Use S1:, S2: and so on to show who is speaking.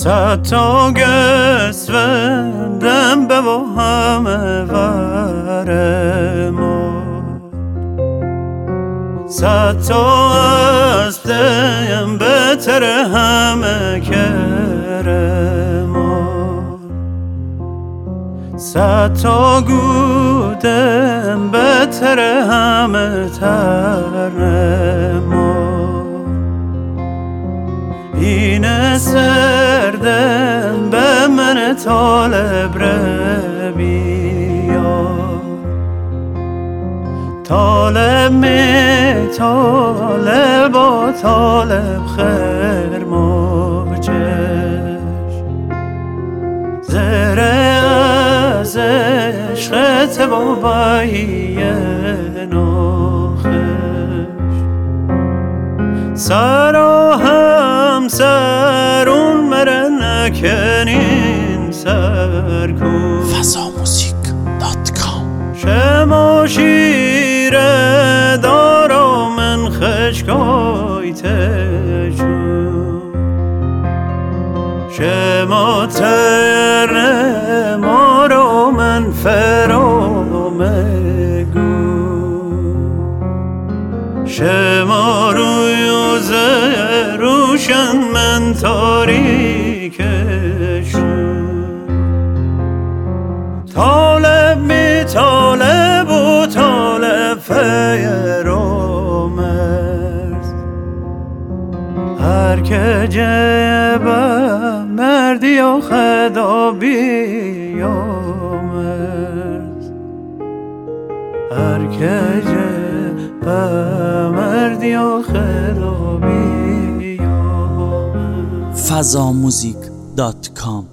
S1: صد تا گسوندم به و همه ورما، صد تا از دیم بهتر همه کرما، صد تا گودم بهتر همه ترنما. این سردم به من طالب ربیا، طالب می طالب و طالب خیر موجش، زره از عشقت و بایی ناخش، سرا هم سرون مره نکنین سرکون.
S2: فضاموزیک.com
S1: شما شیره دارا من خشکای تجون، شما تره ما رو من فرامگو، شما روی و روشن من تاریکشون، طالب می طالب و طالب فیر و مرز، هر که جبه مردی و خدا بیا مرز، هر که جبه مردی و خدا بیا مرز.
S2: فضاموزیک.com